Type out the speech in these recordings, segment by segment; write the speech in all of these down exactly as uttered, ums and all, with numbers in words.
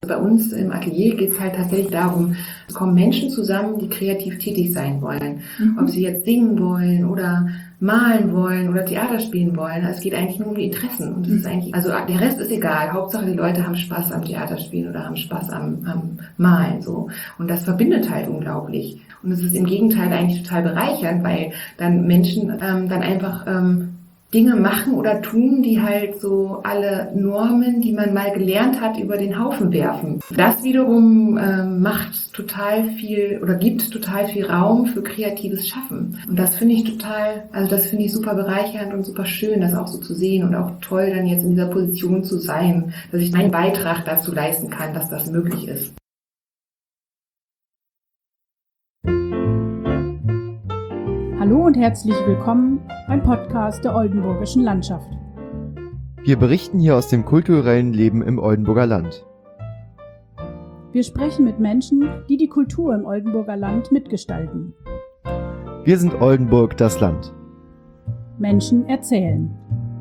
Bei uns im Atelier geht es halt tatsächlich darum, es kommen Menschen zusammen, die kreativ tätig sein wollen. Mhm. Ob sie jetzt singen wollen oder malen wollen oder Theater spielen wollen. Es geht eigentlich nur um die Interessen. Und das ist eigentlich, also der Rest ist egal. Hauptsache die Leute haben Spaß am Theaterspielen oder haben Spaß am, am Malen, so. Und das verbindet halt unglaublich. Und es ist im Gegenteil eigentlich total bereichernd, weil dann Menschen ähm, dann einfach ähm, Dinge machen oder tun, die halt so alle Normen, die man mal gelernt hat, über den Haufen werfen. Das wiederum ähm, macht total viel oder gibt total viel Raum für kreatives Schaffen. Und das finde ich total, also das finde ich super bereichernd und super schön, das auch so zu sehen und auch toll, dann jetzt in dieser Position zu sein, dass ich meinen Beitrag dazu leisten kann, dass das möglich ist. Hallo und herzlich willkommen beim Podcast der Oldenburgischen Landschaft. Wir berichten hier aus dem kulturellen Leben im Oldenburger Land. Wir sprechen mit Menschen, die die Kultur im Oldenburger Land mitgestalten. Wir sind Oldenburg, das Land. Menschen erzählen.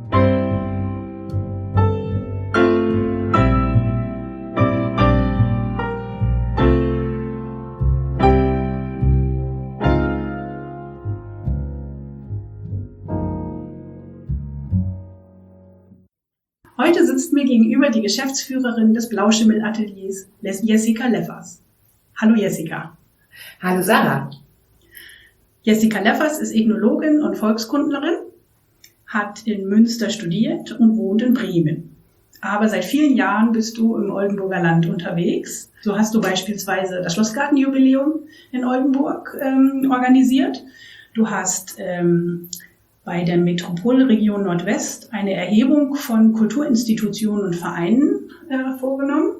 Heute sitzt mir gegenüber die Geschäftsführerin des Blauschimmel-Ateliers, Jessica Leffers. Hallo Jessica. Hallo Sarah. Jessica Leffers ist Ethnologin und Volkskundlerin, hat in Münster studiert und wohnt in Bremen. Aber seit vielen Jahren bist du im Oldenburger Land unterwegs. So hast du beispielsweise das Schlossgartenjubiläum in Oldenburg ähm, organisiert. Du hast ähm, bei der Metropolregion Nordwest eine Erhebung von Kulturinstitutionen und Vereinen äh, vorgenommen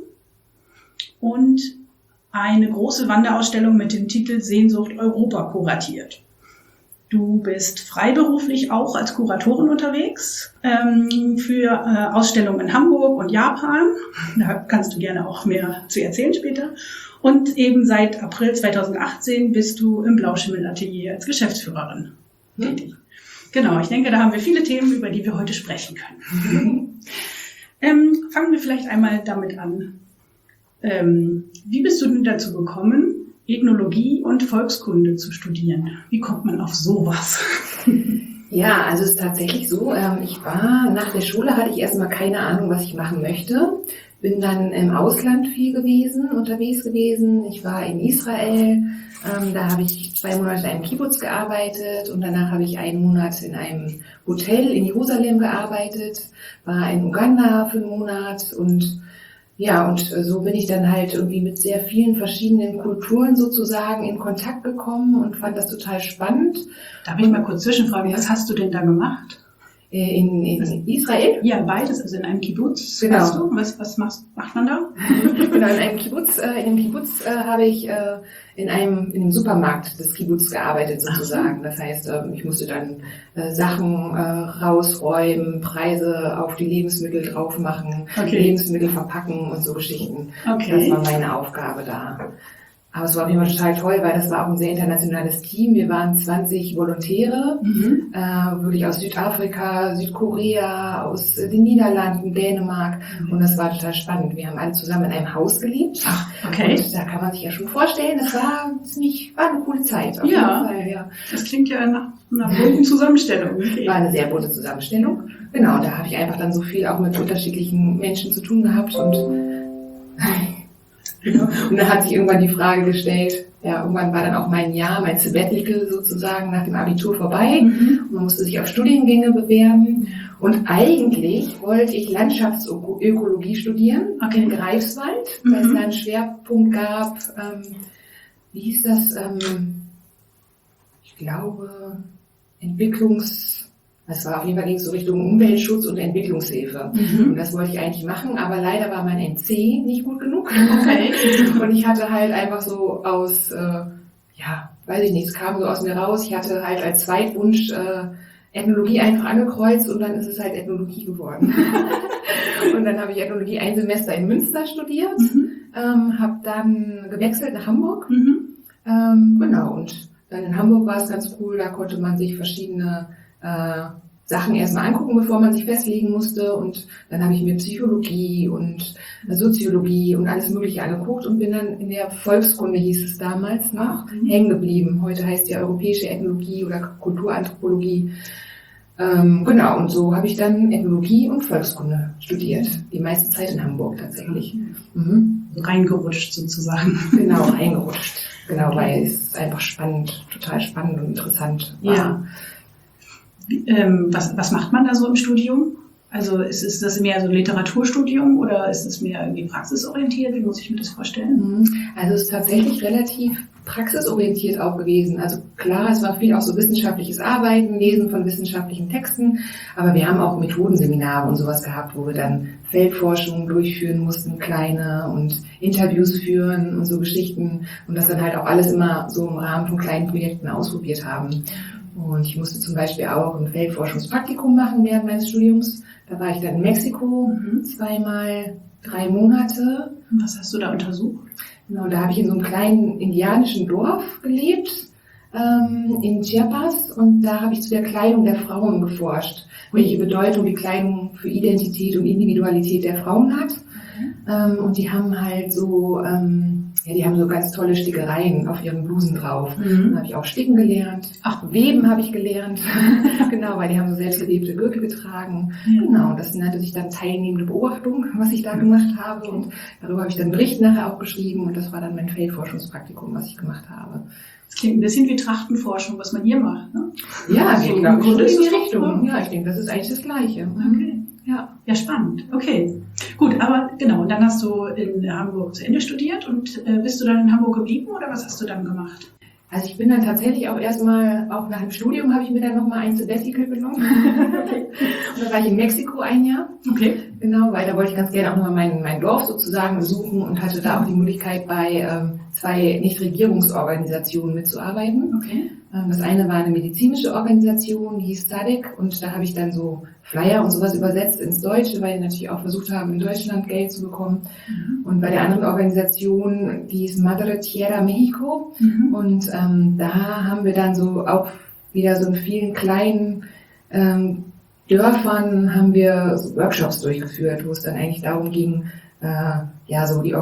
und eine große Wanderausstellung mit dem Titel Sehnsucht Europa kuratiert. Du bist freiberuflich auch als Kuratorin unterwegs ähm, für äh, Ausstellungen in Hamburg und Japan. Da kannst du gerne auch mehr zu erzählen später. Und eben seit April zweitausendachtzehn bist du im Blauschimmel-Atelier als Geschäftsführerin tätig. Genau, ich denke, da haben wir viele Themen, über die wir heute sprechen können. ähm, fangen wir vielleicht einmal damit an. Ähm, wie bist du denn dazu gekommen, Ethnologie und Volkskunde zu studieren? Wie kommt man auf sowas? Ja, also es ist tatsächlich so, ähm, ich war, nach der Schule hatte ich erstmal keine Ahnung, was ich machen möchte. Bin dann im Ausland viel gewesen, unterwegs gewesen. Ich war in Israel, ähm, da habe ich zwei Monate in einem Kibbutz gearbeitet und danach habe ich einen Monat in einem Hotel in Jerusalem gearbeitet, war in Uganda für einen Monat und ja, und so bin ich dann halt irgendwie mit sehr vielen verschiedenen Kulturen sozusagen in Kontakt gekommen und fand das total spannend. Darf ich mal kurz zwischenfragen, was hast du denn da gemacht? In, in Israel? Ja, beides, also in einem Kibbutz. Genau. Weißt du? Was, was machst, macht man da? Genau, in einem Kibbutz, äh, in einem Kibbutz äh, habe ich äh, in einem in einem Supermarkt des Kibbutz gearbeitet sozusagen. Das heißt, äh, ich musste dann äh, Sachen äh, rausräumen, Preise auf die Lebensmittel drauf machen, okay. Lebensmittel verpacken und so Geschichten. Okay. Das war meine Aufgabe da. Aber es war auf jeden Fall total toll, weil das war auch ein sehr internationales Team. Wir waren zwanzig Volontäre, mhm. äh, wirklich aus Südafrika, Südkorea, aus den Niederlanden, Dänemark. Mhm. Und das war total spannend. Wir haben alle zusammen in einem Haus gelebt. Ach, okay. Und da kann man sich ja schon vorstellen, es war ziemlich, war eine coole Zeit. Auf ja. jeden Fall, ja. Das klingt ja nach einer bunten Zusammenstellung. Okay. War eine sehr bunte Zusammenstellung. Genau, da habe ich einfach dann so viel auch mit unterschiedlichen Menschen zu tun gehabt und Ja. Und dann hat sich irgendwann die Frage gestellt, ja, irgendwann war dann auch mein Jahr, mein Sabbatical sozusagen nach dem Abitur vorbei. Mhm. Und man musste sich auf Studiengänge bewerben. Und eigentlich wollte ich Landschaftsökologie studieren, okay. in Greifswald, mhm. weil es da einen Schwerpunkt gab, ähm, wie hieß das, ähm, ich glaube, Entwicklungs... Das war auf jeden Fall ging es so Richtung Umweltschutz und Entwicklungshilfe. Mhm. Und das wollte ich eigentlich machen, aber leider war mein N C nicht gut genug. Okay. Und ich hatte halt einfach so aus, äh, ja, weiß ich nicht, es kam so aus mir raus. Ich hatte halt als Zweitwunsch äh, Ethnologie einfach angekreuzt und dann ist es halt Ethnologie geworden. Und dann habe ich Ethnologie ein Semester in Münster studiert, mhm. ähm, habe dann gewechselt nach Hamburg. Mhm. Ähm, genau, und dann in Hamburg war es ganz cool, da konnte man sich verschiedene äh, Sachen erstmal angucken, bevor man sich festlegen musste. Und dann habe ich mir Psychologie und Soziologie und alles Mögliche angeguckt und bin dann in der Volkskunde, hieß es damals noch, mhm. hängen geblieben. Heute heißt ja europäische Ethnologie oder Kulturanthropologie. Ähm, genau, und so habe ich dann Ethnologie und Volkskunde studiert. Die meiste Zeit in Hamburg tatsächlich. Mhm. Reingerutscht sozusagen. Genau, reingerutscht. Genau, weil es einfach spannend, total spannend und interessant war. Ja. Ähm, was, was macht man da so im Studium? Also ist, ist das mehr so ein Literaturstudium oder ist es mehr irgendwie praxisorientiert? Wie muss ich mir das vorstellen? Also es ist tatsächlich relativ praxisorientiert auch gewesen. Also klar, es war viel auch so wissenschaftliches Arbeiten, Lesen von wissenschaftlichen Texten, aber wir haben auch Methodenseminare und sowas gehabt, wo wir dann Feldforschungen durchführen mussten, kleine, und Interviews führen und so Geschichten und das dann halt auch alles immer so im Rahmen von kleinen Projekten ausprobiert haben. Und ich musste zum Beispiel auch ein Feldforschungspraktikum machen während meines Studiums. Da war ich dann in Mexiko mhm. zweimal drei Monate. Was hast du da untersucht? Genau, da habe ich in so einem kleinen indianischen Dorf gelebt, ähm, in Chiapas. Und da habe ich zu der Kleidung der Frauen geforscht. Welche Bedeutung die Kleidung für Identität und Individualität der Frauen hat. Mhm. Ähm, und die haben halt so... Ähm, Ja, die haben so ganz tolle Stickereien auf ihren Blusen drauf. Mhm. Dann habe ich auch Sticken gelernt. Ach, Weben habe ich gelernt. Genau, weil die haben so selbstgewebte Gürtel getragen. Ja. Genau, das nannte sich dann teilnehmende Beobachtung, was ich da gemacht habe. Und darüber habe ich dann einen Bericht nachher auch geschrieben. Und das war dann mein Feldforschungspraktikum, was ich gemacht habe. Das klingt ein bisschen wie Trachtenforschung, was man hier macht, ne? Ja, so, geht, glaube ich, schon in die Richtung. Ja, ich denke, das ist eigentlich das Gleiche. Okay. Ja, ja, spannend. Okay, gut, aber genau, und dann hast du in Hamburg zu Ende studiert und äh, bist du dann in Hamburg geblieben oder was hast du dann gemacht? Also ich bin dann tatsächlich auch erstmal, auch nach dem Studium habe ich mir dann nochmal ein Sabbatical genommen. Okay. Und dann war ich in Mexiko ein Jahr. Okay. Genau, weil da wollte ich ganz gerne auch nochmal mein, mein Dorf sozusagen besuchen und hatte da auch die Möglichkeit, bei ähm, zwei Nichtregierungsorganisationen mitzuarbeiten. Okay. Ähm, das eine war eine medizinische Organisation, die hieß S A D E C, und da habe ich dann so Flyer und sowas übersetzt ins Deutsche, weil die natürlich auch versucht haben, in Deutschland Geld zu bekommen. Mhm. Und bei der anderen Organisation, die hieß Madre Tierra Mexico. Mhm. Und ähm, da haben wir dann so auch wieder so in vielen kleinen ähm, Dörfern haben wir so Workshops durchgeführt, wo es dann eigentlich darum ging, äh, ja, so die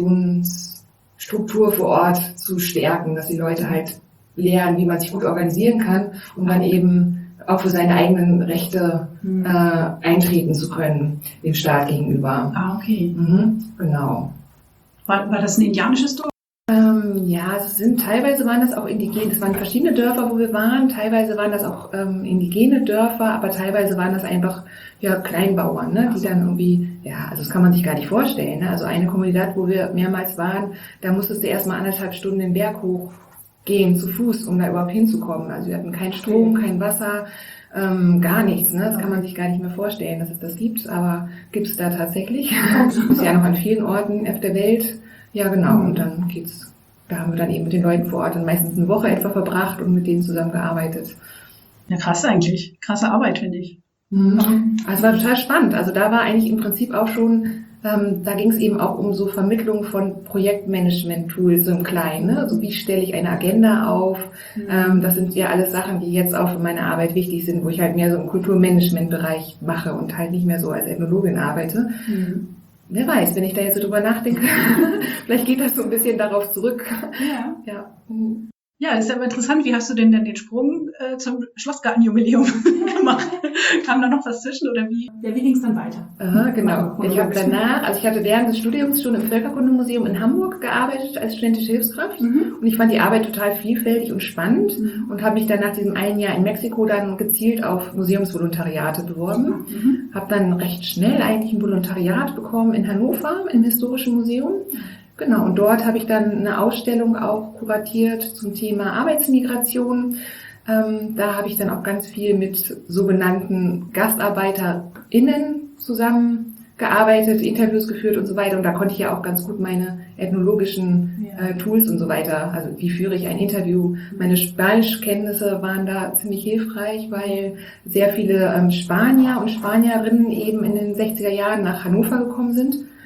Organisationsstruktur vor Ort zu stärken, dass die Leute halt lernen, wie man sich gut organisieren kann, um dann eben auch für seine eigenen Rechte mhm. äh, eintreten zu können, dem Staat gegenüber. Ah, okay. Mhm, genau. War, war das ein indianisches Dorf? Ähm, ja, es sind, teilweise waren das auch indigene, es waren verschiedene Dörfer, wo wir waren, teilweise waren das auch ähm, indigene Dörfer, aber teilweise waren das einfach ja, Kleinbauern, ne, die dann irgendwie, ja, also das kann man sich gar nicht vorstellen. Ne? Also eine Kommunität, wo wir mehrmals waren, da musstest du erstmal anderthalb Stunden den Berg hoch gehen, zu Fuß, um da überhaupt hinzukommen. Also wir hatten keinen Strom, kein Wasser, ähm, gar nichts. Ne? Das kann man sich gar nicht mehr vorstellen, dass es das gibt, aber gibt es da tatsächlich. Das ist ja noch an vielen Orten auf der Welt. Ja, genau. Und dann geht's, da haben wir dann eben mit den Leuten vor Ort dann meistens eine Woche etwa verbracht und mit denen zusammengearbeitet. Ja, krass eigentlich. Krasse Arbeit, finde ich. Mhm. Also es war total spannend. Also da war eigentlich im Prinzip auch schon, ähm, da ging es eben auch um so Vermittlung von Projektmanagement-Tools so im Kleinen. Ne? Also wie stelle ich eine Agenda auf? Mhm. Ähm, das sind ja alles Sachen, die jetzt auch für meine Arbeit wichtig sind, wo ich halt mehr so im Kulturmanagement-Bereich mache und halt nicht mehr so als Ethnologin arbeite. Mhm. Wer weiß, wenn ich da jetzt so drüber nachdenke, vielleicht geht das so ein bisschen darauf zurück. Ja. Ja. Ja, das ist aber interessant. Wie hast du denn dann den Sprung äh, zum Schlossgartenjubiläum gemacht? Kam da noch was zwischen oder wie? Ja, wie ging es dann weiter? Aha, genau. Ich habe danach, also ich hatte während des Studiums schon im Völkerkundemuseum in Hamburg gearbeitet als studentische Hilfskraft. Mhm. Und ich fand die Arbeit total vielfältig und spannend mhm. und habe mich dann nach diesem einen Jahr in Mexiko dann gezielt auf Museumsvolontariate beworben. Mhm. Habe dann recht schnell eigentlich ein Volontariat bekommen in Hannover im Historischen Museum. Genau, und dort habe ich dann eine Ausstellung auch kuratiert zum Thema Arbeitsmigration. Ähm, da habe ich dann auch ganz viel mit sogenannten GastarbeiterInnen zusammengearbeitet, Interviews geführt und so weiter. Und da konnte ich ja auch ganz gut meine ethnologischen äh, Tools und so weiter, also wie führe ich ein Interview. Meine Spanischkenntnisse waren da ziemlich hilfreich, weil sehr viele ähm, Spanier und Spanierinnen eben in den sechziger Jahren nach Hannover gekommen sind.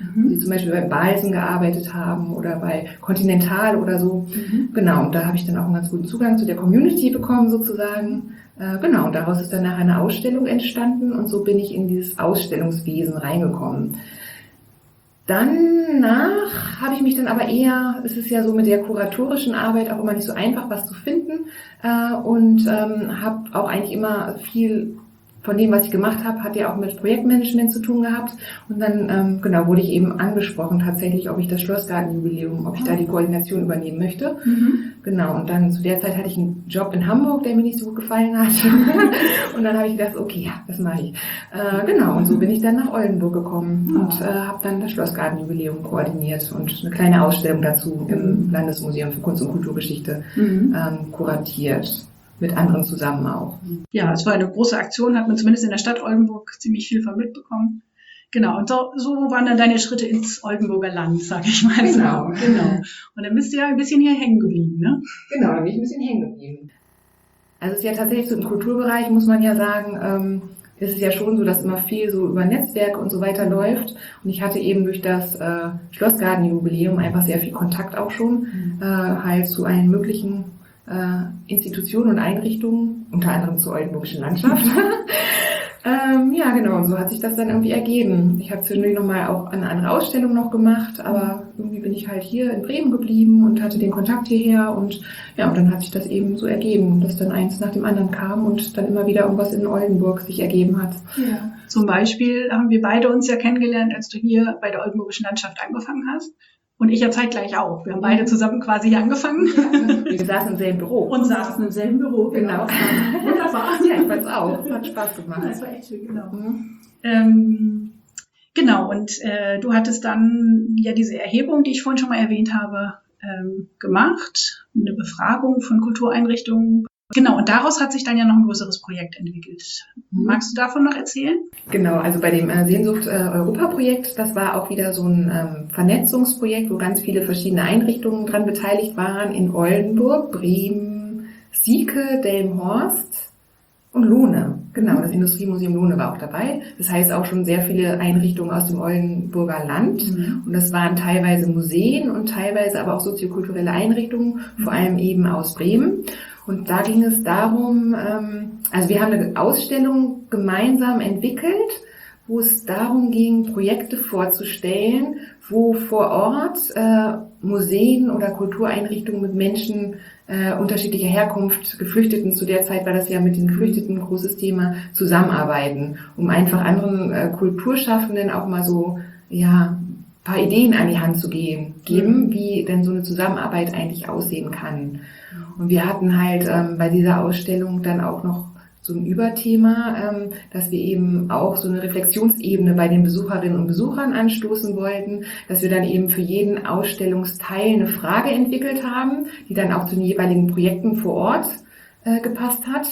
mhm. die zum Beispiel bei Balsen gearbeitet haben oder bei Continental oder so. Mhm. Genau, und da habe ich dann auch einen ganz guten Zugang zu der Community bekommen sozusagen. Äh, genau, und daraus ist dann nachher eine Ausstellung entstanden und so bin ich in dieses Ausstellungswesen reingekommen. Danach habe ich mich dann aber eher, es ist ja so mit der kuratorischen Arbeit auch immer nicht so einfach, was zu finden äh, und ähm, habe auch eigentlich immer viel von dem, was ich gemacht habe, hat ja auch mit Projektmanagement zu tun gehabt. Und dann ähm, genau wurde ich eben angesprochen tatsächlich, ob ich das Schlossgartenjubiläum, ob ich da die Koordination übernehmen möchte. Mhm. Genau, und dann zu der Zeit hatte ich einen Job in Hamburg, der mir nicht so gut gefallen hat. Und dann habe ich gedacht, okay, ja, das mache ich. Äh, genau, und so bin ich dann nach Oldenburg gekommen mhm. und äh, habe dann das Schlossgartenjubiläum koordiniert und eine kleine Ausstellung dazu im mhm. Landesmuseum für Kunst und Kulturgeschichte mhm. ähm, kuratiert. Mit anderen zusammen auch. Ja, es war eine große Aktion, hat man zumindest in der Stadt Oldenburg ziemlich viel von mitbekommen. Genau, und so, so waren dann deine Schritte ins Oldenburger Land, sag ich mal. Genau, genau. Und dann bist du ja ein bisschen hier hängen geblieben, ne? Genau, dann bin ich ein bisschen hängen geblieben. Also es ist ja tatsächlich so im Kulturbereich, muss man ja sagen, ähm, ist es ja schon so, dass immer viel so über Netzwerke und so weiter läuft. Und ich hatte eben durch das äh, Schlossgartenjubiläum einfach sehr viel Kontakt auch schon, äh, halt zu allen möglichen Institutionen und Einrichtungen, unter anderem zur oldenburgischen Landschaft. ähm, ja, genau, und so hat sich das dann irgendwie ergeben. Ich habe zwischendurch nochmal auch eine andere Ausstellung noch gemacht, aber irgendwie bin ich halt hier in Bremen geblieben und hatte den Kontakt hierher und ja, und dann hat sich das eben so ergeben, dass dann eins nach dem anderen kam und dann immer wieder irgendwas in Oldenburg sich ergeben hat. Ja. Zum Beispiel haben wir beide uns ja kennengelernt, als du hier bei der oldenburgischen Landschaft angefangen hast. Und ich ja zeitgleich auch. Wir haben beide zusammen quasi hier angefangen. Wir saßen im selben Büro. Und saßen im selben Büro, genau. genau. Wunderbar. Ja, ich fand's auch. Hat Spaß gemacht. Das war echt schön, genau. Mhm. Ähm, genau, und äh, du hattest dann ja diese Erhebung, die ich vorhin schon mal erwähnt habe, ähm, gemacht. Eine Befragung von Kultureinrichtungen. Genau, und daraus hat sich dann ja noch ein größeres Projekt entwickelt. Magst du davon noch erzählen? Genau, also bei dem äh, Sehnsucht-Europa-Projekt, das war auch wieder so ein ähm, Vernetzungsprojekt, wo ganz viele verschiedene Einrichtungen dran beteiligt waren, in Oldenburg, Bremen, Sieke, Delmenhorst und Lohne. Genau, das Industriemuseum Lohne war auch dabei. Das heißt auch schon sehr viele Einrichtungen aus dem Oldenburger Land. Mhm. Und das waren teilweise Museen und teilweise aber auch soziokulturelle Einrichtungen, vor allem eben aus Bremen. Und da ging es darum, also wir haben eine Ausstellung gemeinsam entwickelt, wo es darum ging, Projekte vorzustellen, wo vor Ort äh, Museen oder Kultureinrichtungen mit Menschen äh, unterschiedlicher Herkunft, Geflüchteten, zu der Zeit war das ja mit den Geflüchteten ein großes Thema, zusammenarbeiten, um einfach anderen äh, Kulturschaffenden auch mal so, ja, ein paar Ideen an die Hand zu gehen, geben, mhm. wie denn so eine Zusammenarbeit eigentlich aussehen kann. Und wir hatten halt ähm, bei dieser Ausstellung dann auch noch so ein Überthema, ähm, dass wir eben auch so eine Reflexionsebene bei den Besucherinnen und Besuchern anstoßen wollten, dass wir dann eben für jeden Ausstellungsteil eine Frage entwickelt haben, die dann auch zu den jeweiligen Projekten vor Ort äh, gepasst hat.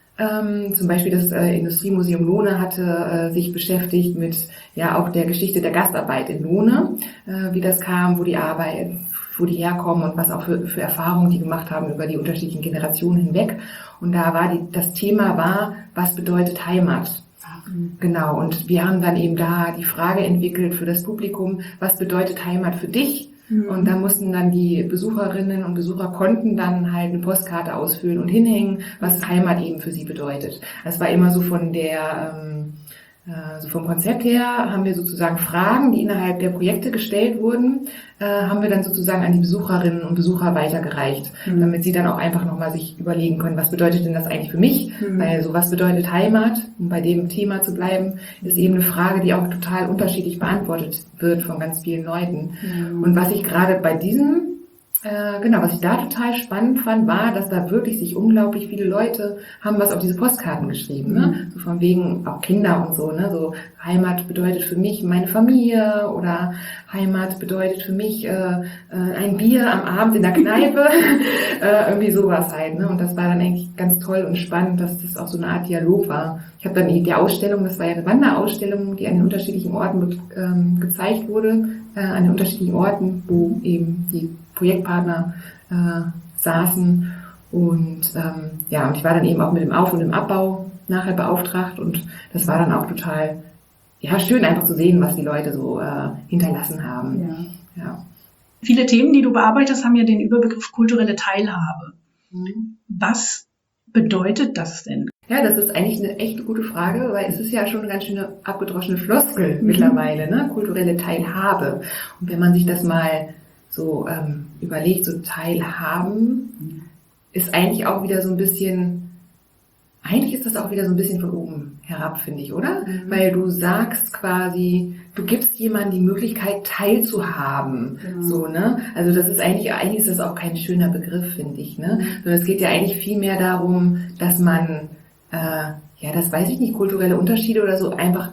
Ähm, zum Beispiel das äh, Industriemuseum Lohne hatte äh, sich beschäftigt mit ja auch der Geschichte der Gastarbeit in Lohne, äh, wie das kam, wo die Arbeit, wo die herkommen und was auch für, für Erfahrungen die gemacht haben über die unterschiedlichen Generationen hinweg. Und da war die, das Thema war, was bedeutet Heimat? Mhm. Genau. Und wir haben dann eben da die Frage entwickelt für das Publikum, was bedeutet Heimat für dich? Mhm. Und da mussten dann die Besucherinnen und Besucher konnten dann halt eine Postkarte ausfüllen und hinhängen, was Heimat eben für sie bedeutet. Das war immer so von der, ähm, Also vom Konzept her haben wir sozusagen Fragen, die innerhalb der Projekte gestellt wurden, äh, haben wir dann sozusagen an die Besucherinnen und Besucher weitergereicht, mhm. damit sie dann auch einfach nochmal sich überlegen können, was bedeutet denn das eigentlich für mich? Mhm. Weil so was bedeutet Heimat, um bei dem Thema zu bleiben, ist eben eine Frage, die auch total unterschiedlich beantwortet wird von ganz vielen Leuten. Mhm. Und was ich gerade bei diesem Äh, genau, was ich da total spannend fand, war, dass da wirklich sich unglaublich viele Leute haben was auf diese Postkarten geschrieben, ne? So von wegen auch Kinder und so, ne? So Heimat bedeutet für mich meine Familie oder Heimat bedeutet für mich äh, äh, ein Bier am Abend in der Kneipe, äh, irgendwie sowas halt, ne? Und das war dann eigentlich ganz toll und spannend, dass das auch so eine Art Dialog war. Ich habe dann die, die Ausstellung, das war ja eine Wanderausstellung, die an den unterschiedlichen Orten ähm, gezeigt wurde, äh, an den unterschiedlichen Orten, wo eben die Projektpartner äh, saßen und ähm, ja, und ich war dann eben auch mit dem Auf- und dem Abbau nachher beauftragt und das war dann auch total ja, schön einfach zu sehen, was die Leute so äh, hinterlassen haben. Ja. Ja. Viele Themen, die du bearbeitest, haben ja den Überbegriff kulturelle Teilhabe. Mhm. Was bedeutet das denn? Ja, das ist eigentlich eine echt gute Frage, weil es ist ja schon eine ganz schöne abgedroschene Floskel mhm. mittlerweile, ne? Kulturelle Teilhabe. Und wenn man sich das mal so ähm, überlegt, so Teilhaben, ist eigentlich auch wieder so ein bisschen, eigentlich ist das auch wieder so ein bisschen von oben herab, finde ich, oder? Mhm. Weil du sagst quasi, du gibst jemandem die Möglichkeit, teilzuhaben. Mhm. So, ne? Also das ist eigentlich, eigentlich ist das auch kein schöner Begriff, finde ich, ne? Mhm. Sondern es geht ja eigentlich viel mehr darum, dass man, äh, ja, das weiß ich nicht, kulturelle Unterschiede oder so, einfach,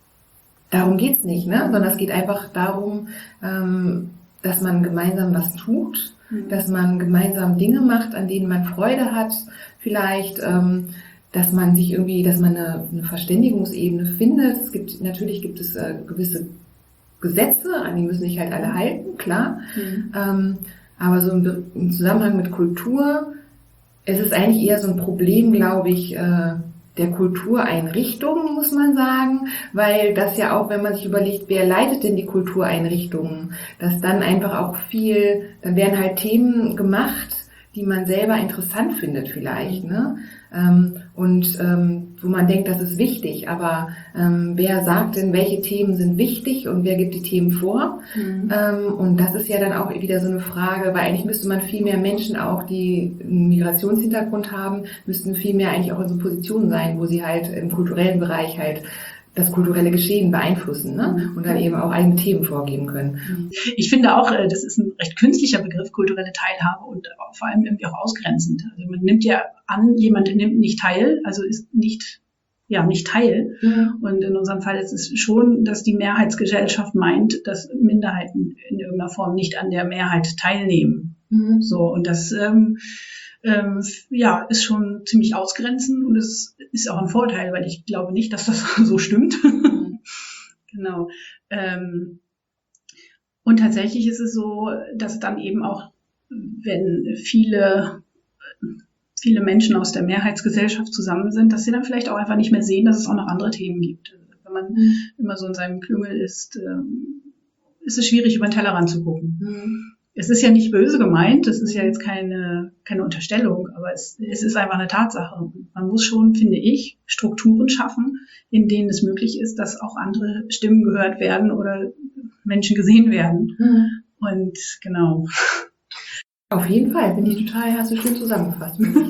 darum geht's nicht, ne? Sondern es geht einfach darum, ähm, dass man gemeinsam was tut, mhm. dass man gemeinsam Dinge macht, an denen man Freude hat, vielleicht, ähm, dass man sich irgendwie, dass man eine, eine Verständigungsebene findet. Es gibt, natürlich gibt es äh, gewisse Gesetze, an die müssen sich halt alle halten, klar. Mhm. Ähm, aber so im, im Zusammenhang mit Kultur, es ist eigentlich eher so ein Problem, glaube ich, äh, der Kultureinrichtungen, muss man sagen, weil das ja auch, wenn man sich überlegt, wer leitet denn die Kultureinrichtungen, dass dann einfach auch viel, dann werden halt Themen gemacht, die man selber interessant findet vielleicht, ne? Ähm, und ähm, wo man denkt, das ist wichtig, aber ähm, wer sagt denn, welche Themen sind wichtig und wer gibt die Themen vor? Mhm. Ähm, und das ist ja dann auch wieder so eine Frage, weil eigentlich müsste man viel mehr Menschen auch, die einen Migrationshintergrund haben, müssten viel mehr eigentlich auch in so Positionen sein, wo sie halt im kulturellen Bereich halt das kulturelle Geschehen beeinflussen, ne? Und dann eben auch eigene Themen vorgeben können. Ich finde auch, das ist ein recht künstlicher Begriff, kulturelle Teilhabe, und vor allem irgendwie auch ausgrenzend. Also man nimmt ja an, jemand nimmt nicht teil, also ist nicht, ja, nicht Teil. Mhm. Und in unserem Fall ist es schon, dass die Mehrheitsgesellschaft meint, dass Minderheiten in irgendeiner Form nicht an der Mehrheit teilnehmen. Mhm. So, und das, ähm, Ähm, ja, ist schon ziemlich ausgrenzend, und es ist auch ein Vorteil, weil ich glaube nicht, dass das so stimmt. Genau. Ähm, und tatsächlich ist es so, dass dann eben auch, wenn viele, viele Menschen aus der Mehrheitsgesellschaft zusammen sind, dass sie dann vielleicht auch einfach nicht mehr sehen, dass es auch noch andere Themen gibt. Wenn man mhm. immer so in seinem Klüngel ist, ähm, ist es schwierig, über den Tellerrand zu gucken. Mhm. Es ist ja nicht böse gemeint, das ist ja jetzt keine, keine Unterstellung, aber es, es ist einfach eine Tatsache. Man muss schon, finde ich, Strukturen schaffen, in denen es möglich ist, dass auch andere Stimmen gehört werden oder Menschen gesehen werden. Mhm. Und genau. Auf jeden Fall, bin ich total, hast du schön zusammengefasst. Genau.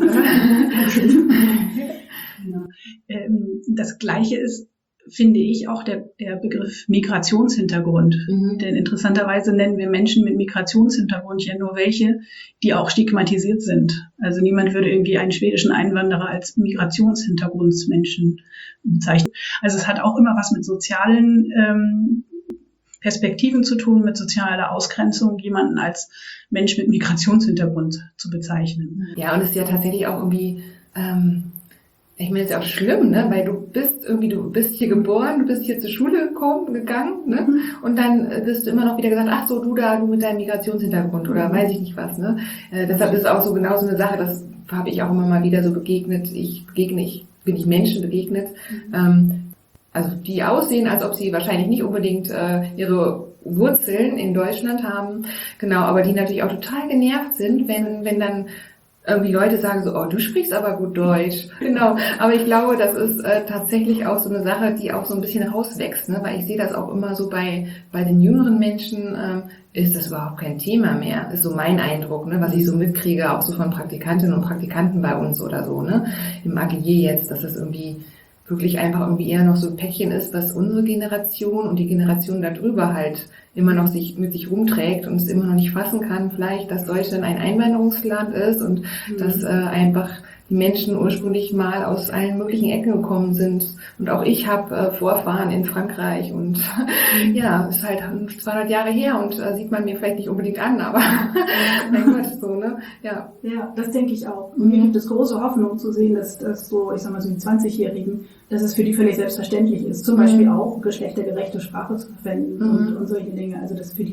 ähm, das Gleiche ist, finde ich, auch der, der Begriff Migrationshintergrund. Mhm. Denn interessanterweise nennen wir Menschen mit Migrationshintergrund ja nur welche, die auch stigmatisiert sind. Also niemand würde irgendwie einen schwedischen Einwanderer als Migrationshintergrundsmenschen bezeichnen. Also es hat auch immer was mit sozialen ähm, Perspektiven zu tun, mit sozialer Ausgrenzung, jemanden als Mensch mit Migrationshintergrund zu bezeichnen. Ja, und es ist ja tatsächlich auch irgendwie... Ähm Ich meine, es ist ja auch schlimm, ne? Weil du bist irgendwie, du bist hier geboren, du bist hier zur Schule gekommen, gegangen, ne? Mhm. Und dann wirst du immer noch wieder gesagt, ach so, du da, du mit deinem Migrationshintergrund oder mhm. weiß ich nicht was, ne? Äh, deshalb ist es auch so genau so eine Sache, das habe ich auch immer mal wieder so begegnet. Ich begegne, ich bin ich Menschen begegnet, mhm. ähm, also die aussehen, als ob sie wahrscheinlich nicht unbedingt äh, ihre Wurzeln in Deutschland haben, genau, aber die natürlich auch total genervt sind, wenn wenn dann irgendwie Leute sagen so, oh, du sprichst aber gut Deutsch. Genau, aber ich glaube, das ist äh, tatsächlich auch so eine Sache, die auch so ein bisschen rauswächst, ne? Weil ich sehe das auch immer so bei bei den jüngeren Menschen, ähm, ist das überhaupt kein Thema mehr. Ist so mein Eindruck, ne? Was ich so mitkriege, auch so von Praktikantinnen und Praktikanten bei uns oder so, ne? Im Atelier jetzt, dass das irgendwie wirklich einfach irgendwie eher noch so ein Päckchen ist, was unsere Generation und die Generation darüber halt immer noch sich mit sich rumträgt und es immer noch nicht fassen kann, vielleicht, dass Deutschland ein Einwanderungsland ist und mhm. dass äh, einfach die Menschen ursprünglich mal aus allen möglichen Ecken gekommen sind. Und auch ich habe äh, Vorfahren in Frankreich und mhm. ja, ist halt zweihundert Jahre her und äh, sieht man mir vielleicht nicht unbedingt an, aber mein Gott, so, ne? Ja, ja, das denke ich auch. Und mir gibt es große Hoffnung zu sehen, dass, dass so, ich sag mal so die zwanzigjährigen, dass es für die völlig selbstverständlich ist, zum mhm. Beispiel auch geschlechtergerechte Sprache zu verwenden mhm. und, und solche Dinge. Also dass für die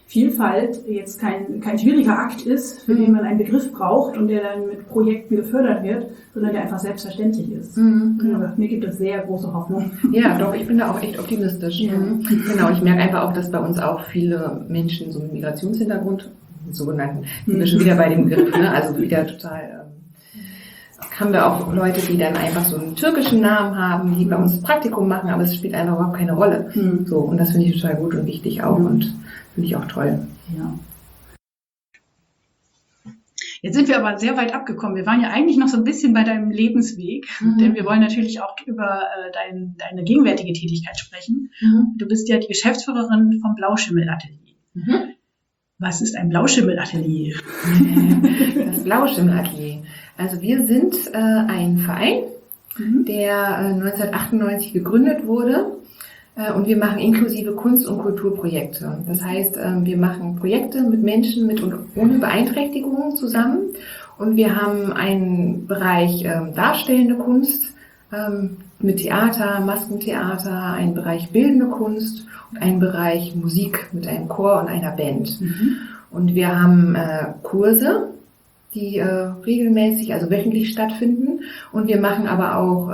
Vielfalt jetzt kein, kein schwieriger Akt ist, für mhm. den man einen Begriff braucht und der dann mit Projekten gefördert wird, sondern der einfach selbstverständlich ist. Mhm. Aber mir gibt es sehr große Hoffnung. Ja, doch, ich bin da auch echt optimistisch. Ja. Mhm. Genau, ich merke einfach auch, dass bei uns auch viele Menschen so mit Migrationshintergrund, sogenannten, sind wir schon wieder bei dem Begriff, ne? Also wieder total, ähm, haben wir auch Leute, die dann einfach so einen türkischen Namen haben, die bei uns Praktikum machen, aber es spielt einfach überhaupt keine Rolle. Mhm. So, und das finde ich total gut und wichtig auch und finde ich auch toll. Ja. Jetzt sind wir aber sehr weit abgekommen. Wir waren ja eigentlich noch so ein bisschen bei deinem Lebensweg, mhm. denn wir wollen natürlich auch über äh, dein, deine gegenwärtige Tätigkeit sprechen. Mhm. Du bist ja die Geschäftsführerin vom Blauschimmel-Atelier. Mhm. Was ist ein Blauschimmel-Atelier? Das Blauschimmel-Atelier. Also wir sind äh, ein Verein, mhm. der äh, neunzehnhundertachtundneunzig gegründet wurde. Und wir machen inklusive Kunst- und Kulturprojekte. Das heißt, wir machen Projekte mit Menschen mit und ohne Beeinträchtigungen zusammen. Und wir haben einen Bereich darstellende Kunst mit Theater, Maskentheater, einen Bereich bildende Kunst und einen Bereich Musik mit einem Chor und einer Band. Mhm. Und wir haben Kurse, die regelmäßig, also wöchentlich stattfinden. Und wir machen aber auch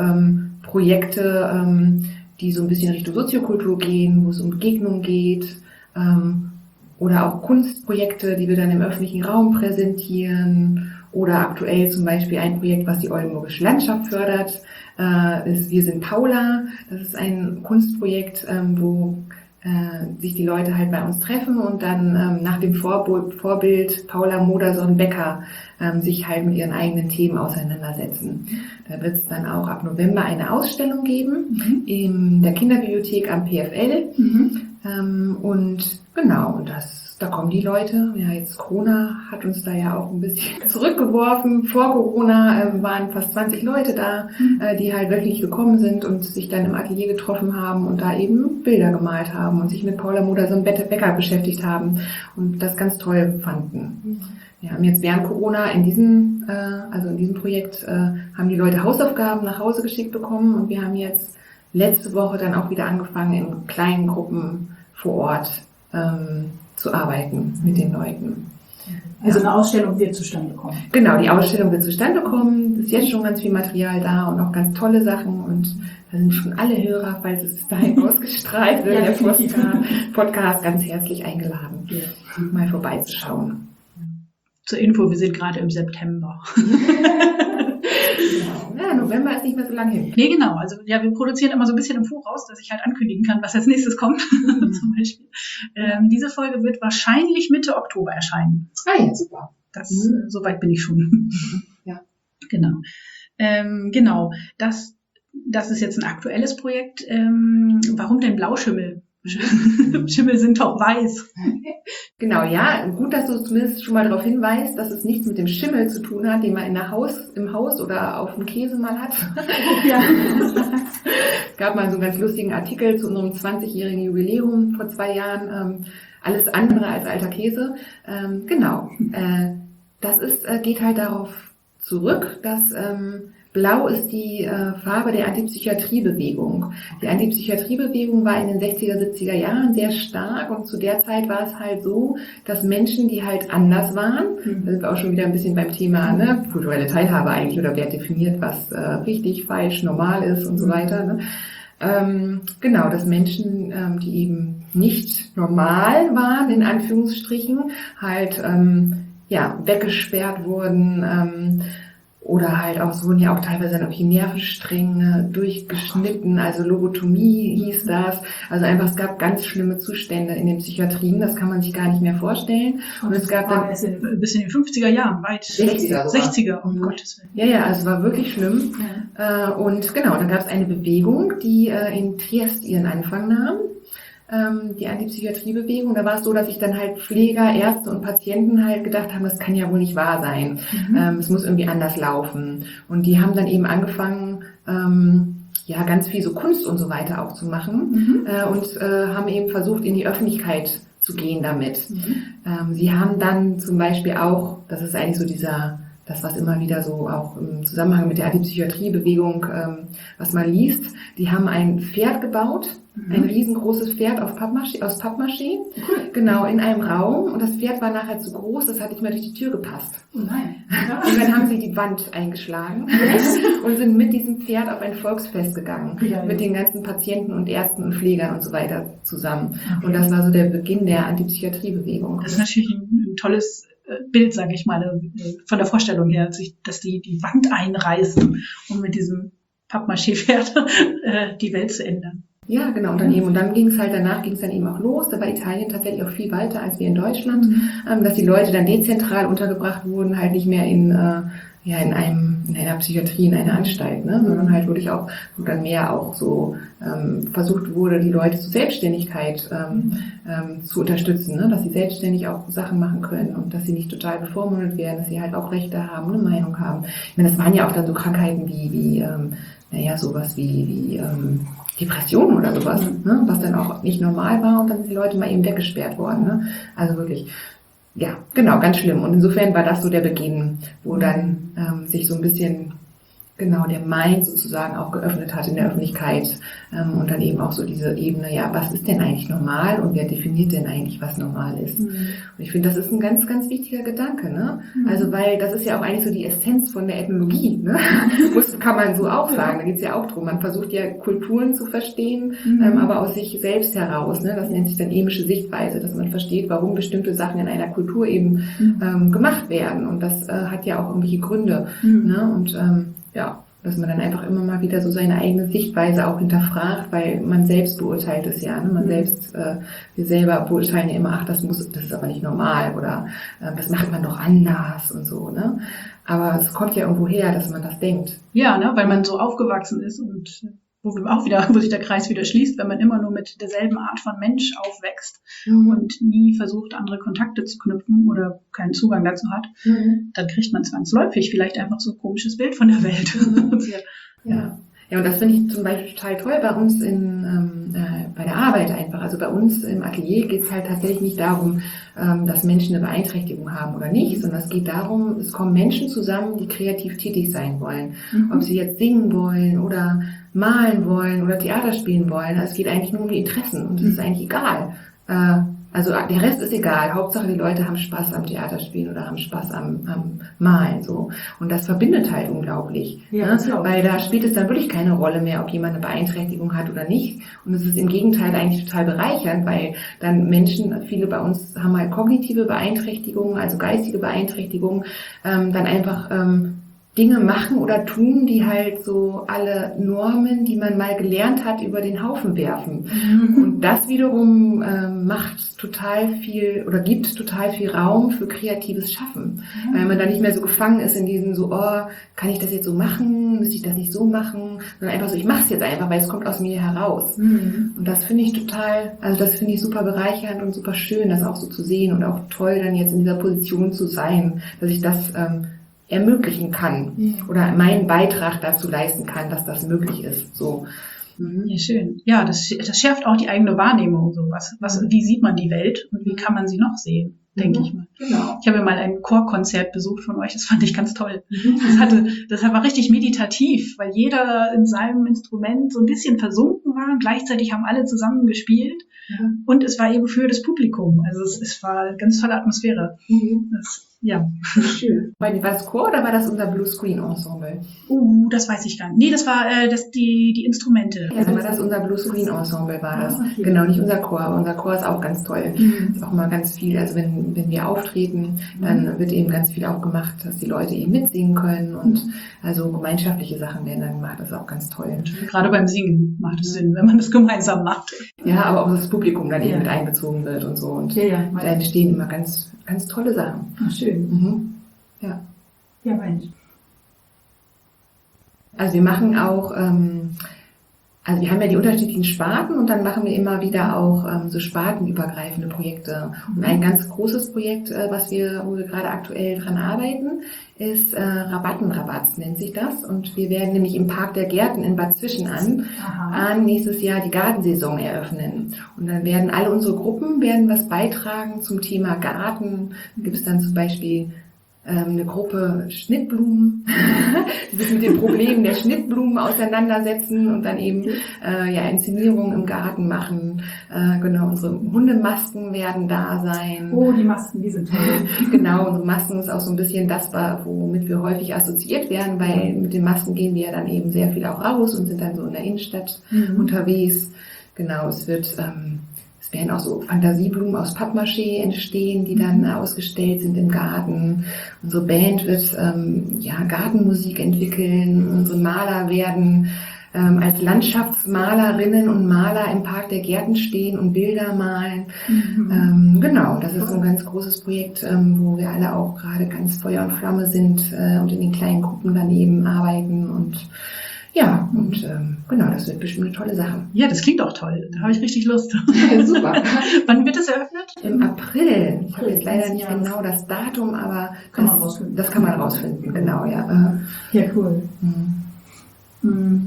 Projekte, die so ein bisschen Richtung Soziokultur gehen, wo es um Begegnungen geht, ähm, oder auch Kunstprojekte, die wir dann im öffentlichen Raum präsentieren, oder aktuell zum Beispiel ein Projekt, was die Oldenburgische Landschaft fördert, äh, ist Wir sind Paula. Das ist ein Kunstprojekt, ähm, wo äh, sich die Leute halt bei uns treffen und dann ähm, nach dem Vorbild, Vorbild Paula Modersohn-Becker ähm, sich halt mit ihren eigenen Themen auseinandersetzen. Da wird es dann auch ab November eine Ausstellung geben mhm. in der Kinderbibliothek am P F L. Mhm. Ähm, und genau, und das da kommen die Leute. Ja, jetzt Corona hat uns da ja auch ein bisschen zurückgeworfen. Vor Corona ähm, waren fast zwanzig Leute da, mhm. äh, die halt wirklich gekommen sind und sich dann im Atelier getroffen haben und da eben Bilder gemalt haben und sich mit Paula Modersohn-Becker beschäftigt haben und das ganz toll fanden. Mhm. Wir haben jetzt während Corona in diesem, äh, also in diesem Projekt, äh, haben die Leute Hausaufgaben nach Hause geschickt bekommen und wir haben jetzt letzte Woche dann auch wieder angefangen, in kleinen Gruppen vor Ort ähm, zu arbeiten mit den Leuten. Also eine Ausstellung wird zustande kommen. Genau, die Ausstellung wird zustande kommen. Es ist jetzt schon ganz viel Material da und auch ganz tolle Sachen und da sind schon alle Hörer, falls es bis dahin ausgestrahlt wird, ja, der Podcast, Podcast ganz herzlich eingeladen, ja. mal vorbeizuschauen. Zur Info, wir sind gerade im September. Genau. Ja, November ist nicht mehr so lange hin. Nee, genau. Also ja, wir produzieren immer so ein bisschen im Voraus, dass ich halt ankündigen kann, was als nächstes kommt. Mhm. Zum Beispiel. Ähm, diese Folge wird wahrscheinlich Mitte Oktober erscheinen. Ah ja, super. Das, mhm. äh, soweit bin ich schon. Ja. Genau. Ähm, genau. Das, das ist jetzt ein aktuelles Projekt. Ähm, warum denn Blauschimmel? Schimmel sind doch weiß. Genau, ja, gut, dass du zumindest schon mal darauf hinweist, dass es nichts mit dem Schimmel zu tun hat, den man in der Haus, im Haus oder auf dem Käse mal hat. Ja. Es gab mal so einen ganz lustigen Artikel zu unserem zwanzigjährigen Jubiläum vor zwei Jahren. Ähm, alles andere als alter Käse. Ähm, genau, äh, das ist, äh, geht halt darauf zurück, dass ähm, Blau ist die äh, Farbe der Antipsychiatriebewegung. Die Antipsychiatriebewegung war in den sechziger, siebziger Jahren sehr stark und zu der Zeit war es halt so, dass Menschen, die halt anders waren, da sind wir auch schon wieder ein bisschen beim Thema ne, kulturelle Teilhabe eigentlich oder wer definiert, was äh, richtig, falsch, normal ist und so weiter. Ne? Ähm, genau, dass Menschen, ähm, die eben nicht normal waren, in Anführungsstrichen, halt ähm, ja weggesperrt wurden, ähm, oder halt auch, es wurden ja auch teilweise dann auch die Nervenstränge durchgeschnitten, also Lobotomie hieß das. Also einfach, es gab ganz schlimme Zustände in den Psychiatrien, das kann man sich gar nicht mehr vorstellen. Und, und es gab dann... Bis in den fünfziger Jahren, weit. sechziger. sechziger, um mhm. Gottes Willen. Ja, ja, also es war wirklich schlimm. Ja. Und genau, dann gab es eine Bewegung, die in Triest ihren Anfang nahm. Die Antipsychiatriebewegung. Da war es so, dass sich dann halt Pfleger, Ärzte und Patienten halt gedacht haben, das kann ja wohl nicht wahr sein. Mhm. Ähm, es muss irgendwie anders laufen. Und die haben dann eben angefangen, ähm, ja, ganz viel so Kunst und so weiter auch zu machen mhm. äh, und äh, haben eben versucht, in die Öffentlichkeit zu gehen damit. Mhm. Ähm, sie haben dann zum Beispiel auch, das ist eigentlich so dieser das, was immer wieder so auch im Zusammenhang mit der Antipsychiatriebewegung, ähm, was man liest, die haben ein Pferd gebaut, mhm. ein riesengroßes Pferd auf Pappmaché, aus Pappmaché, mhm. genau, in einem Raum, und das Pferd war nachher zu groß, das hat nicht mehr durch die Tür gepasst. Oh nein. Und dann haben sie die Wand eingeschlagen und sind mit diesem Pferd auf ein Volksfest gegangen, ja, mit den ganzen Patienten und Ärzten und Pflegern und so weiter zusammen. Okay. Und das war so der Beginn der Antipsychiatriebewegung. Das ist natürlich ein, ein tolles Bild, sage ich mal, von der Vorstellung her, dass die die Wand einreißen, um mit diesem Pappmaché-Pferd die Welt zu ändern. Ja, genau. Und dann eben, und dann ging es halt, danach ging es dann eben auch los. Da war Italien tatsächlich auch viel weiter als wir in Deutschland, mhm. ähm, dass die Leute dann dezentral untergebracht wurden, halt nicht mehr in, äh, ja, in einem, in einer Psychiatrie, in einer Anstalt, ne, sondern halt wirklich auch, wo dann mehr auch so, ähm, versucht wurde, die Leute zur Selbstständigkeit, ähm, ähm, zu unterstützen, ne, dass sie selbstständig auch Sachen machen können und dass sie nicht total bevormundet werden, dass sie halt auch Rechte haben, eine Meinung haben. Ich meine, das waren ja auch dann so Krankheiten wie, wie, ähm, naja, sowas wie, wie, ähm, Depressionen oder sowas, ne, was dann auch nicht normal war, und dann sind die Leute mal eben weggesperrt worden, ne, also wirklich. Ja, genau, ganz schlimm. Und insofern war das so der Beginn, wo dann ähm, sich so ein bisschen genau der Mind sozusagen auch geöffnet hat in der Öffentlichkeit, ähm, und dann eben auch so diese Ebene, ja, was ist denn eigentlich normal und wer definiert denn eigentlich, was normal ist? Mhm. Und ich finde, das ist ein ganz, ganz wichtiger Gedanke, ne? Mhm. Also, weil das ist ja auch eigentlich so die Essenz von der Ethnologie, ne? Das kann man so auch sagen, da geht's ja auch drum. Man versucht ja Kulturen zu verstehen, mhm. ähm, aber aus sich selbst heraus, ne? Das nennt sich dann emische Sichtweise, dass man versteht, warum bestimmte Sachen in einer Kultur eben mhm. ähm, gemacht werden, und das äh, hat ja auch irgendwelche Gründe, mhm. ne? Und ähm, ja, dass man dann einfach immer mal wieder so seine eigene Sichtweise auch hinterfragt, weil man selbst beurteilt es ja, ne? Man mhm. selbst, äh, wir selber beurteilen ja immer, ach, das muss, das ist aber nicht normal, oder äh, das macht man doch anders und so, ne? Aber es kommt ja irgendwo her, dass man das denkt. Ja, ne, weil man so aufgewachsen ist, und wo wir auch wieder, wo sich der Kreis wieder schließt, wenn man immer nur mit derselben Art von Mensch aufwächst mhm. und nie versucht, andere Kontakte zu knüpfen oder keinen Zugang dazu hat, mhm. dann kriegt man zwangsläufig vielleicht einfach so ein komisches Bild von der Welt. ja. ja. Ja, und das finde ich zum Beispiel total toll bei uns in, ähm, äh, bei der Arbeit einfach. Also bei uns im Atelier geht es halt tatsächlich nicht darum, ähm, dass Menschen eine Beeinträchtigung haben oder nicht, sondern es geht darum, es kommen Menschen zusammen, die kreativ tätig sein wollen. Mhm. Ob sie jetzt singen wollen oder malen wollen oder Theater spielen wollen. Also es geht eigentlich nur um die Interessen, und es ist eigentlich egal. Äh, also der Rest ist egal. Hauptsache die Leute haben Spaß am Theaterspielen oder haben Spaß am, am Malen, so. Und das verbindet halt unglaublich. Ja, ne? Weil da spielt es dann wirklich keine Rolle mehr, ob jemand eine Beeinträchtigung hat oder nicht. Und es ist im Gegenteil eigentlich total bereichernd, weil dann Menschen, viele bei uns haben halt kognitive Beeinträchtigungen, also geistige Beeinträchtigungen, ähm, dann einfach ähm, Dinge machen oder tun, die halt so alle Normen, die man mal gelernt hat, über den Haufen werfen. Mhm. Und das wiederum äh, macht total viel oder gibt total viel Raum für kreatives Schaffen. Mhm. Weil man da nicht mehr so gefangen ist in diesem so, oh, kann ich das jetzt so machen? Müsste ich das nicht so machen? Sondern einfach so, ich mache es jetzt einfach, weil es kommt aus mir heraus. Mhm. Und das finde ich total, also das finde ich super bereichernd und super schön, das auch so zu sehen, und auch toll, dann jetzt in dieser Position zu sein, dass ich das ähm, ermöglichen kann, ja. oder meinen Beitrag dazu leisten kann, dass das möglich ist. So. Mhm. Ja, schön. Ja, das, das schärft auch die eigene Wahrnehmung. So was, was, wie sieht man die Welt und wie kann man sie noch sehen, denke mhm. ich mal. Genau. Ich habe ja mal ein Chorkonzert besucht von euch, das fand ich ganz toll. Mhm. Das hatte, das war richtig meditativ, weil jeder in seinem Instrument so ein bisschen versunken war. Gleichzeitig haben alle zusammen gespielt. Ja. Und es war eben für das Publikum. Also es, es war eine ganz tolle Atmosphäre. Mhm. Das, ja. Schön. War das Chor oder war das unser Blue Screen Ensemble? Uh, das weiß ich gar nicht. Nee, das war äh, das, die, die Instrumente. Ja, war das unser Blue Screen Ensemble war das. Ah, okay. Genau, nicht unser Chor, aber unser Chor ist auch ganz toll. Mhm. Ist auch mal ganz viel, also wenn, wenn wir auftreten, dann mhm. wird eben ganz viel auch gemacht, dass die Leute eben mitsingen können, und also gemeinschaftliche Sachen werden dann gemacht. Das ist auch ganz toll. Gerade beim Singen macht es Sinn, wenn man das gemeinsam macht. Ja, aber auch das Publikum dann eben ja. mit einbezogen wird und so. Und ja, ja, da entstehen immer ganz, ganz tolle Sachen. Ach, schön. Mhm. Ja. Ja, Mensch. Also wir machen auch, ähm, also wir haben ja die unterschiedlichen Sparten, und dann machen wir immer wieder auch ähm, so spartenübergreifende Projekte. Und ein ganz großes Projekt, äh, was wir, wo wir gerade aktuell dran arbeiten, ist äh, Rabattenrabatz, nennt sich das. Und wir werden nämlich im Park der Gärten in Bad Zwischenahn an nächstes Jahr die Gartensaison eröffnen. Und dann werden alle unsere Gruppen werden was beitragen zum Thema Garten. Da gibt es dann zum Beispiel ähm, eine Gruppe Schnittblumen, die sich mit den Problemen der Schnittblumen auseinandersetzen und dann eben äh, ja Inszenierungen im Garten machen. Äh, genau, unsere Hundemasken werden da sein. Oh, die Masken, die sind toll. Genau, unsere Masken ist auch so ein bisschen das, womit wir häufig assoziiert werden, weil mit den Masken gehen wir ja dann eben sehr viel auch raus und sind dann so in der Innenstadt mhm. unterwegs. Genau, es wird, ähm, es werden auch so Fantasieblumen aus Pappmaché entstehen, die dann ausgestellt sind im Garten. Unsere Band wird ähm, ja Gartenmusik entwickeln. Unsere Maler werden ähm, als Landschaftsmalerinnen und Maler im Park der Gärten stehen und Bilder malen. Mhm. Ähm, genau, das ist so ein ganz großes Projekt, ähm, wo wir alle auch gerade ganz Feuer und Flamme sind äh, und in den kleinen Gruppen daneben arbeiten und ja, und ähm, genau, das wird bestimmt eine tolle Sache. Ja, das klingt auch toll. Da habe ich richtig Lust. Super. Wann wird es eröffnet? Im April. Ich habe jetzt leider nicht genau das Datum, aber kann das, man rausfinden. das kann man rausfinden, genau, ja. Ja, cool. Mhm. Mhm.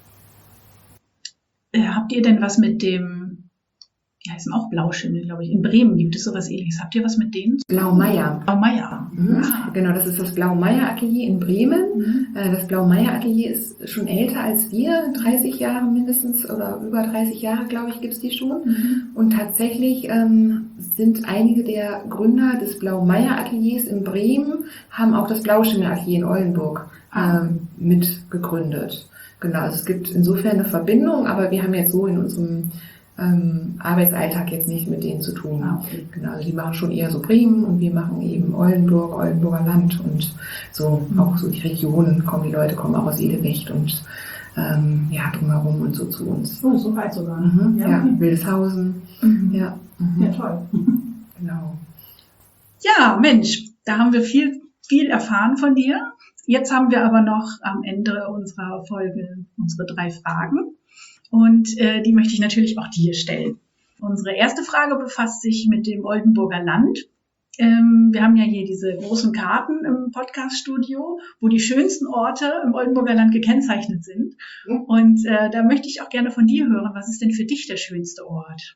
Äh, habt ihr denn was mit dem, die heißen auch Blauschimmel, glaube ich. In Bremen gibt es sowas Ähnliches. Habt ihr was mit denen? Blaumeier. Blaumeier. Mhm. Genau, das ist das Blaumeier-Atelier in Bremen. Mhm. Das Blaumeier-Atelier ist schon älter als wir, dreißig Jahre mindestens oder über dreißig Jahre, glaube ich, gibt es die schon. Mhm. Und tatsächlich ähm, sind einige der Gründer des Blaumeier-Ateliers in Bremen, haben auch das Blauschimmel-Atelier in Oldenburg ähm, mit gegründet. Genau, also es gibt insofern eine Verbindung, aber wir haben jetzt so in unserem Ähm, Arbeitsalltag jetzt nicht mit denen zu tun. Ah, okay. Genau, also die machen schon eher so Bremen und wir machen eben Oldenburg, Oldenburger Land und so mhm. auch so die Regionen kommen, die Leute kommen auch aus Edewecht und ähm, ja, drumherum und so zu uns. Oh, so weit sogar. Mhm, ja, ja, okay. Wildeshausen. Mhm. Ja, mhm. Ja, toll. Genau. Ja, Mensch, da haben wir viel, viel erfahren von dir. Jetzt haben wir aber noch am Ende unserer Folge unsere drei Fragen. Und äh, die möchte ich natürlich auch dir stellen. Unsere erste Frage befasst sich mit dem Oldenburger Land. Ähm, wir haben ja hier diese großen Karten im Podcast-Studio, wo die schönsten Orte im Oldenburger Land gekennzeichnet sind. Und äh, da möchte ich auch gerne von dir hören, was ist denn für dich der schönste Ort?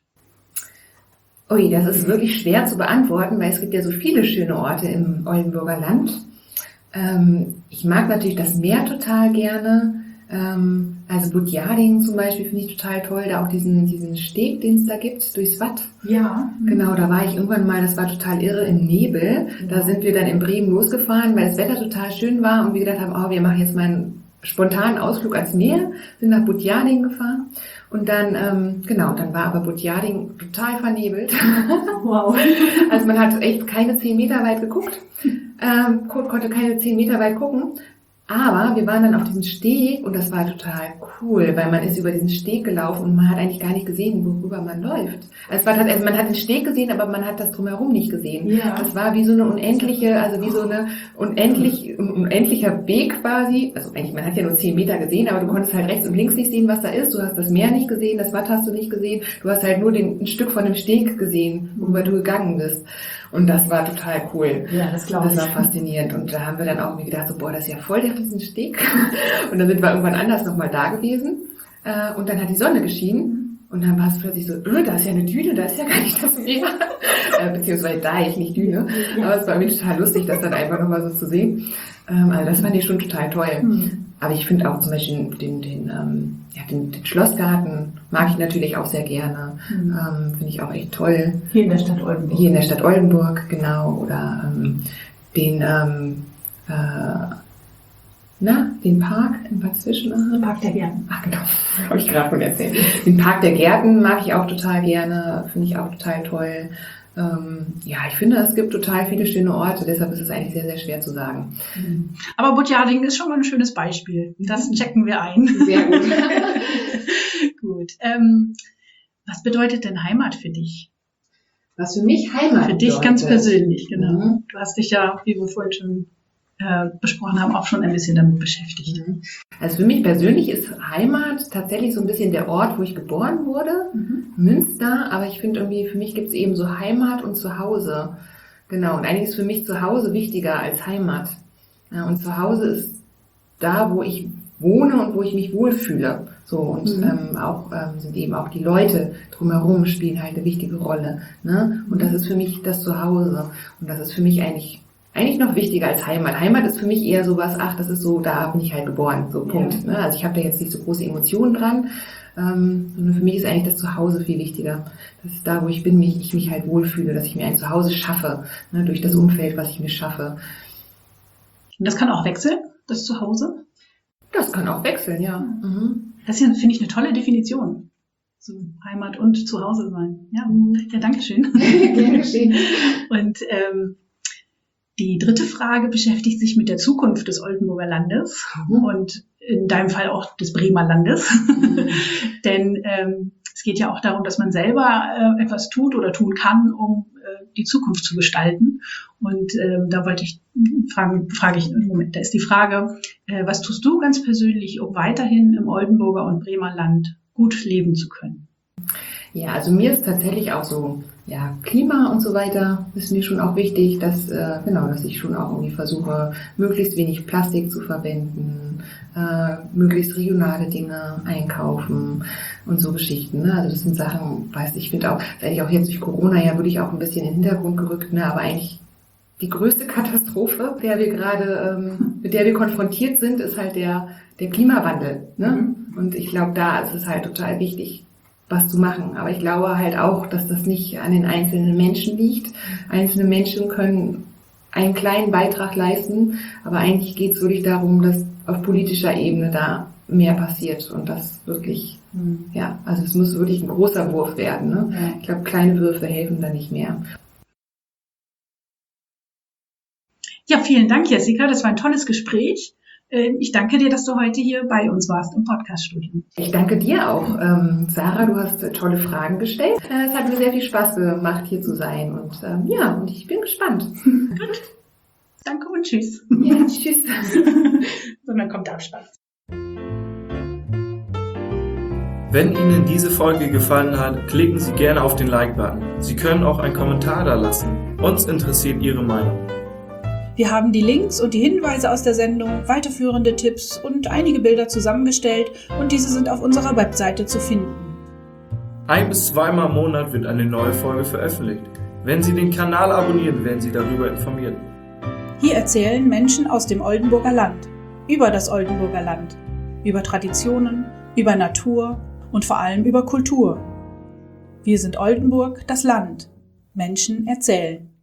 Ui, das ist wirklich schwer zu beantworten, weil es gibt ja so viele schöne Orte im Oldenburger Land. Ähm, ich mag natürlich das Meer total gerne. Ähm, also Budjading zum Beispiel finde ich total toll, da auch diesen, diesen Steg, den es da gibt, durchs Watt. Ja. Genau, da war ich irgendwann mal, das war total irre, im Nebel. Da sind wir dann in Bremen losgefahren, weil das Wetter total schön war und wir gedacht haben, oh, wir machen jetzt mal einen spontanen Ausflug ans Meer, sind nach Budjading gefahren und dann, ähm, genau, dann war aber Budjading total vernebelt. Wow. Also man hat echt keine zehn Meter weit geguckt, ähm, konnte keine zehn Meter weit gucken. Aber wir waren dann auf diesem Steg und das war total cool, weil man ist über diesen Steg gelaufen und man hat eigentlich gar nicht gesehen, worüber man läuft. Also, es war, also man hat den Steg gesehen, aber man hat das drumherum nicht gesehen. Ja. Das war wie so eine unendliche, also wie so eine unendlich, ein unendlicher Weg quasi. Also eigentlich, man hat ja nur zehn Meter gesehen, aber du konntest halt rechts und links nicht sehen, was da ist. Du hast das Meer nicht gesehen, das Watt hast du nicht gesehen. Du hast halt nur den, ein Stück von dem Steg gesehen, worüber du gegangen bist. Und das war total cool. Ja, das glaube ich. Das war faszinierend. Und da haben wir dann auch gedacht, so, boah, das ist ja voll der Riesensteg. Und dann sind wir irgendwann anders nochmal da gewesen. Und dann hat die Sonne geschienen. Und dann war es plötzlich so, öh, da ist ja eine Düne, da ist ja gar nicht das Meer. Beziehungsweise da ich nicht Düne. Aber es war irgendwie total lustig, das dann einfach nochmal so zu sehen. Also das fand ich schon total toll. Mhm. Aber ich finde auch zum Beispiel den, den, ähm, ja, den, den Schlossgarten mag ich natürlich auch sehr gerne. Mhm. Ähm, finde ich auch echt toll. Hier in der Stadt Oldenburg. Hier in der Stadt Oldenburg, genau. Oder ähm, den, ähm, äh, na, den Park in Bad Zwischenahn. Park der Gärten. Ach genau, habe ich gerade von erzählt. Den Park der Gärten mag ich auch total gerne, finde ich auch total toll. Ähm, ja, ich finde, es gibt total viele schöne Orte, deshalb ist es eigentlich sehr, sehr schwer zu sagen. Aber Budjading ist schon mal ein schönes Beispiel. Das checken wir ein. Sehr gut. Gut. Ähm, was bedeutet denn Heimat für dich? Was für mich Heimat Für dich bedeutet. ganz persönlich, genau. Mhm. Du hast dich ja, wie wir vorhin schon äh, besprochen haben, auch schon ein bisschen damit beschäftigt. Also für mich persönlich ist Heimat tatsächlich so ein bisschen der Ort, wo ich geboren wurde, mhm. Münster, aber ich finde irgendwie, für mich gibt es eben so Heimat und Zuhause. Genau, und eigentlich ist für mich Zuhause wichtiger als Heimat. Ja, und Zuhause ist da, wo ich wohne und wo ich mich wohlfühle. So, und mhm. ähm, auch ähm, sind eben auch die Leute drumherum spielen halt eine wichtige Rolle. Ne? Und das ist für mich das Zuhause. Und das ist für mich eigentlich eigentlich noch wichtiger als Heimat. Heimat ist für mich eher sowas, ach, das ist so, da bin ich halt geboren, so Punkt. Ja. Ne? Also ich habe da jetzt nicht so große Emotionen dran. Ähm, sondern für mich ist eigentlich das Zuhause viel wichtiger. Das ist da, wo ich bin, mich, ich mich halt wohlfühle, dass ich mir ein Zuhause schaffe, ne, durch das Umfeld, was ich mir schaffe. Und das kann auch wechseln, das Zuhause? Das kann auch wechseln, ja. Mhm. Das ist, finde ich, eine tolle Definition. So Heimat und Zuhause sein. Ja, mhm. Ja, danke schön. Gerne geschehen. Und ähm, die dritte Frage beschäftigt sich mit der Zukunft des Oldenburger Landes mhm. und in deinem Fall auch des Bremer Landes. Mhm. Denn ähm, es geht ja auch darum, dass man selber äh, etwas tut oder tun kann, um äh, die Zukunft zu gestalten. Und ähm, da wollte ich fragen, frage ich, Moment, da ist die Frage, äh, was tust du ganz persönlich, um weiterhin im Oldenburger und Bremer Land gut leben zu können? Ja, also mir ist tatsächlich auch so, ja, Klima und so weiter ist mir schon auch wichtig, dass, äh, genau, dass ich schon auch irgendwie versuche, möglichst wenig Plastik zu verwenden, äh, möglichst regionale Dinge einkaufen und so Geschichten, ne? Also das sind Sachen, weiß ich, finde auch, ist eigentlich auch jetzt durch Corona ja wirklich auch ein bisschen in den Hintergrund gerückt, ne? Aber eigentlich die größte Katastrophe, mit der wir gerade, ähm, mit der wir konfrontiert sind, ist halt der, der Klimawandel, ne? Und ich glaube, da ist es halt total wichtig, was zu machen. Aber ich glaube halt auch, dass das nicht an den einzelnen Menschen liegt. Einzelne Menschen können einen kleinen Beitrag leisten, aber eigentlich geht es wirklich darum, dass auf politischer Ebene da mehr passiert und das wirklich, mhm. ja, also es muss wirklich ein großer Wurf werden. Ne? Ja. Ich glaube, kleine Würfe helfen da nicht mehr. Ja, vielen Dank, Jessica. Das war ein tolles Gespräch. Ich danke dir, dass du heute hier bei uns warst im Podcast-Studio. Ich danke dir auch, ähm, Sarah. Du hast tolle Fragen gestellt. Es hat mir sehr viel Spaß gemacht, hier zu sein. Und ähm, ja, und ich bin gespannt. Gut. Danke und tschüss. Ja, tschüss. So, dann kommt der Abspann. Wenn Ihnen diese Folge gefallen hat, klicken Sie gerne auf den Like-Button. Sie können auch einen Kommentar da lassen. Uns interessiert Ihre Meinung. Wir haben die Links und die Hinweise aus der Sendung, weiterführende Tipps und einige Bilder zusammengestellt und diese sind auf unserer Webseite zu finden. Ein bis zweimal im Monat wird eine neue Folge veröffentlicht. Wenn Sie den Kanal abonnieren, werden Sie darüber informiert. Hier erzählen Menschen aus dem Oldenburger Land, über das Oldenburger Land, über Traditionen, über Natur und vor allem über Kultur. Wir sind Oldenburg, das Land. Menschen erzählen.